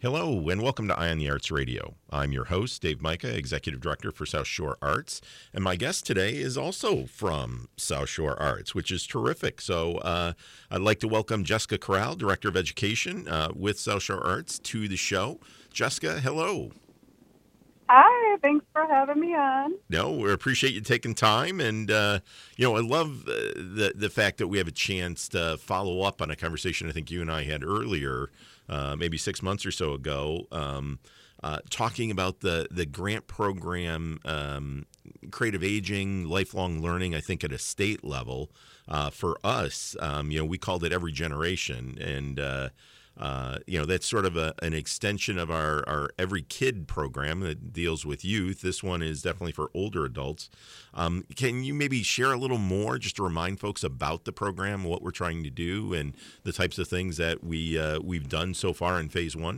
Hello, and welcome to Eye on the Arts Radio. I'm your host, Dave Micah, Executive Director for South Shore Arts, and my guest today is also from South Shore Arts, which is terrific. So I'd like to welcome Jessica Corral, Director of Education with South Shore Arts, to the show. Jessica, hello. Hi, thanks for having me on. No, we appreciate you taking time, and I love the fact that we have a chance to follow up on a conversation I think you and I had earlier, maybe 6 months or so ago, talking about the grant program, Creative Aging, Lifelong Learning, I think at a state level. For us, we called it Every Generation, and that's sort of an extension of our Every Kid program that deals with youth. This one is definitely for older adults. Can you maybe share a little more just to remind folks about the program, what we're trying to do, and the types of things that we've done so far in phase one?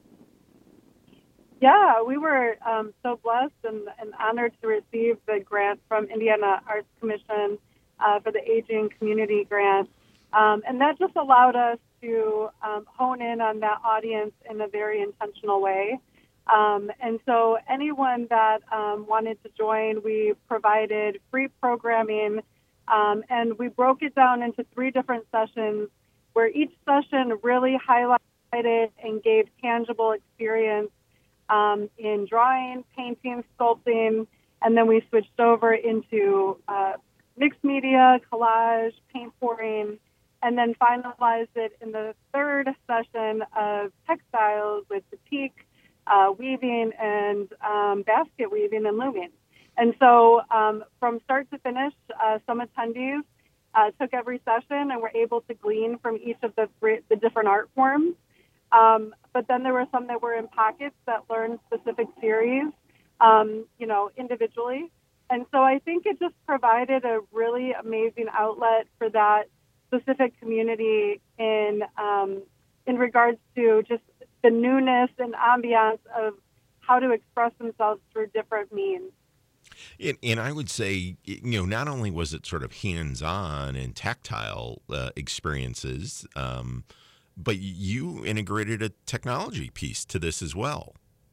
Yeah, we were so blessed and honored to receive the grant from Indiana Arts Commission for the Aging Community Grant. And that just allowed us to hone in on that audience in a very intentional way. And so anyone that wanted to join, we provided free programming, and we broke it down into 3 different sessions where each session really highlighted and gave tangible experience in drawing, painting, sculpting, and then we switched over into mixed media, collage, paint pouring, and then finalized it in the 3rd session of textiles with batik, weaving, and basket weaving and looming. And so from start to finish, some attendees took every session and were able to glean from each of the different art forms. But then there were some that were in pockets that learned specific series, individually. And so I think it just provided a really amazing outlet for that specific community in regards to just the newness and ambiance of how to express themselves through different means. And I would say, not only was it sort of hands-on and tactile experiences, but you integrated a technology piece to this as well.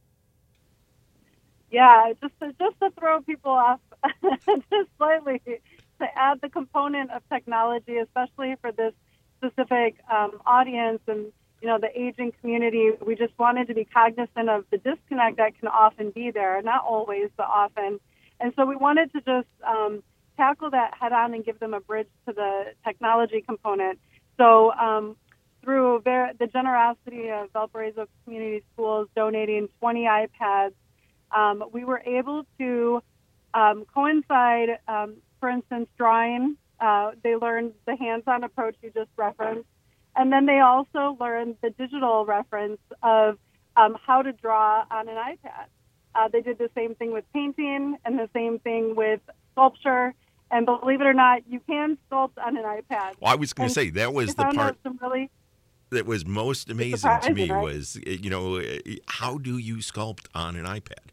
Yeah, just to throw people off just slightly, to add the component of technology, especially for this specific audience and, the aging community. We just wanted to be cognizant of the disconnect that can often be there, not always, but often. And so we wanted to just tackle that head on and give them a bridge to the technology component. So through the generosity of Valparaiso Community Schools donating 20 iPads, we were able to coincide, for instance, drawing. They learned the hands-on approach you just referenced, and then they also learned the digital reference of how to draw on an iPad. They did the same thing with painting and the same thing with sculpture. And believe it or not, you can sculpt on an iPad. Well, I was going to say, that was the part that was most amazing to me, right? Was, how do you sculpt on an iPad?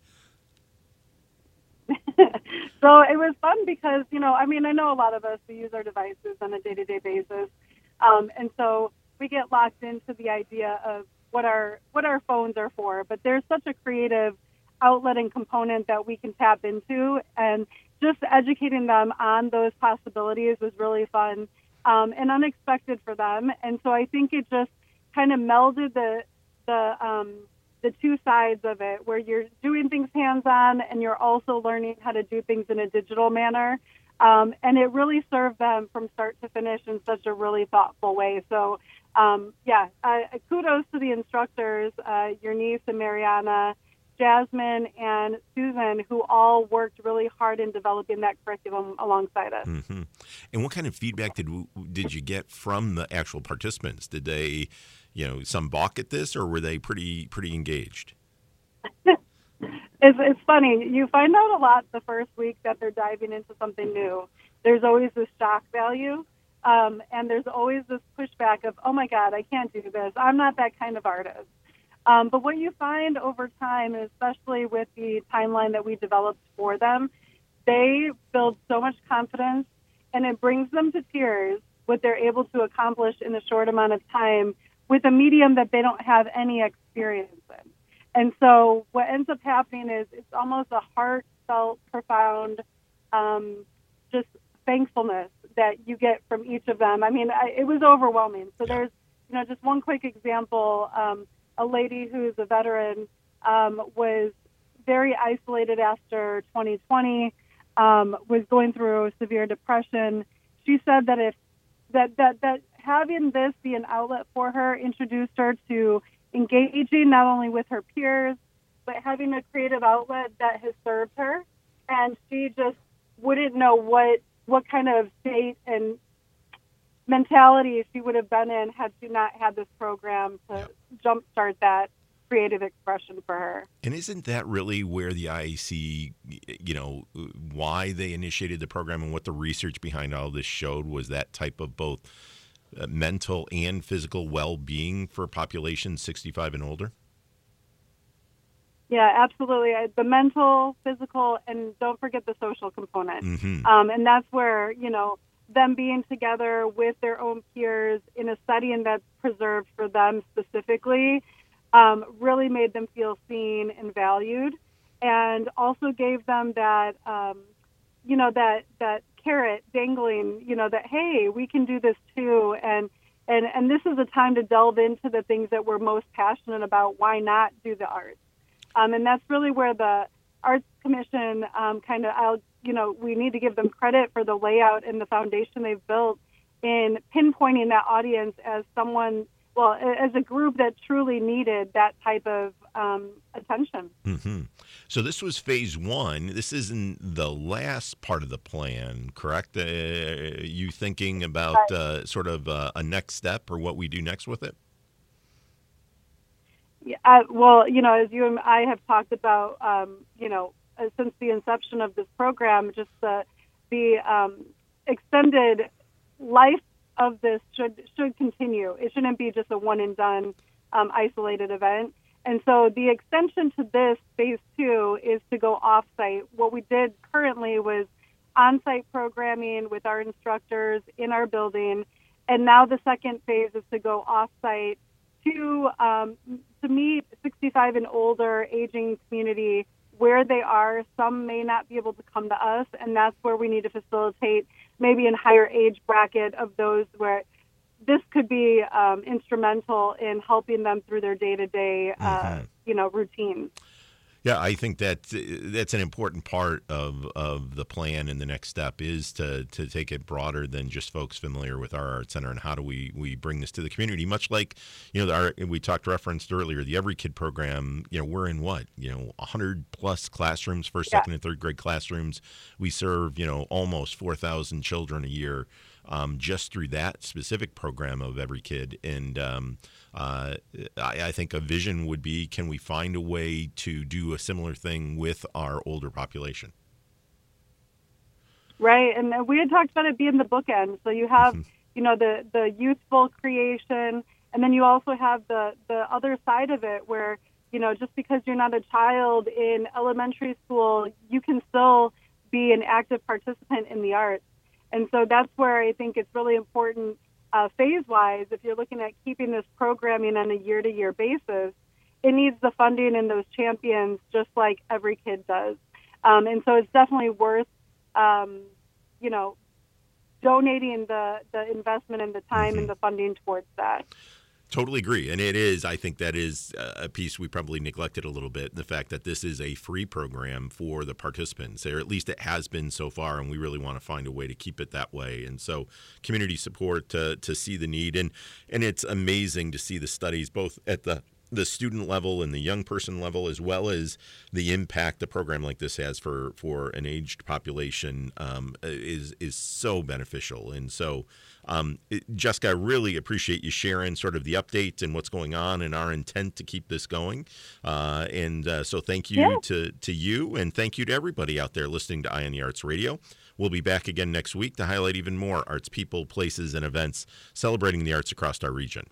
So it was fun because, I know a lot of us, we use our devices on a day-to-day basis. And so we get locked into the idea of what our phones are for. But there's such a creative outlet and component that we can tap into. And just educating them on those possibilities was really fun and unexpected for them. And so I think it just kind of melded the 2 sides of it, where you're doing things hands-on and you're also learning how to do things in a digital manner. And it really served them from start to finish in such a really thoughtful way. So, kudos to the instructors, your niece and Mariana, Jasmine, and Susan, who all worked really hard in developing that curriculum alongside us. Mm-hmm. And what kind of feedback did you get from the actual participants? Did they, some balk at this, or were they pretty engaged? It's funny. You find out a lot the first week that they're diving into something new. There's always this shock value, and there's always this pushback of, oh, my God, I can't do this. I'm not that kind of artist. But what you find over time, especially with the timeline that we developed for them, they build so much confidence, and it brings them to tears what they're able to accomplish in a short amount of time with a medium that they don't have any experience in. And so what ends up happening is it's almost a heartfelt, profound, just thankfulness that you get from each of them. I mean, it was overwhelming. So there's, just one quick example. A lady who's a veteran was very isolated after 2020, was going through severe depression. She said that if that having this be an outlet for her introduced her to engaging not only with her peers, but having a creative outlet that has served her. And she just wouldn't know what kind of state and mentality she would have been in had she not had this program to jumpstart that creative expression for her. And isn't that really where the IAC, why they initiated the program and what the research behind all this showed was that type of both mental and physical well-being for populations 65 and older? Yeah, absolutely. The mental, physical, and don't forget the social component. Mm-hmm. And that's where, them being together with their own peers in a setting that's preserved for them specifically really made them feel seen and valued, and also gave them that, that carrot dangling, that, hey, we can do this too. And this is a time to delve into the things that we're most passionate about. Why not do the arts? And that's really where the Arts Commission we need to give them credit for the layout and the foundation they've built in pinpointing that audience as someone, as a group that truly needed that type of attention. Mm-hmm. So this was phase one. This isn't the last part of the plan, correct? You thinking about sort of a next step or what we do next with it? Yeah, as you and I have talked about, since the inception of this program, just the extended life of this should continue. It shouldn't be just a one and done isolated event. And so the extension to this phase two is to go off-site. What we did currently was on-site programming with our instructors in our building, and now the second phase is to go off-site to meet 65 and older aging community where they are. Some may not be able to come to us, and that's where we need to facilitate maybe in higher age bracket of those where this could be instrumental in helping them through their day-to-day, routines. Yeah, I think that's an important part of the plan, and the next step is to take it broader than just folks familiar with our Art Center, and how do we bring this to the community? Much like, we referenced earlier, the Every Kid program, we're in 100 plus classrooms, first, second, and third grade classrooms. We serve, almost 4,000 children a year. Just through that specific program of Every Kid. And I think a vision would be, can we find a way to do a similar thing with our older population? Right. And we had talked about it being the bookend. So you have, the youthful creation, and then you also have the other side of it where, just because you're not a child in elementary school, you can still be an active participant in the arts. And so that's where I think it's really important phase-wise, if you're looking at keeping this programming on a year-to-year basis, it needs the funding and those champions just like Every Kid does. And so it's definitely worth, donating the investment and the time and the funding towards that. Totally agree. And I think that is a piece we probably neglected a little bit, the fact that this is a free program for the participants, or at least it has been so far, and we really want to find a way to keep it that way. And so community support to see the need. And it's amazing to see the studies both at the student level and the young person level, as well as the impact a program like this has for an aged population is so beneficial. And so, Jessica, I really appreciate you sharing sort of the update and what's going on and our intent to keep this going. So thank you to you, and thank you to everybody out there listening to Eye on the Arts Radio. We'll be back again next week to highlight even more arts people, places, and events celebrating the arts across our region.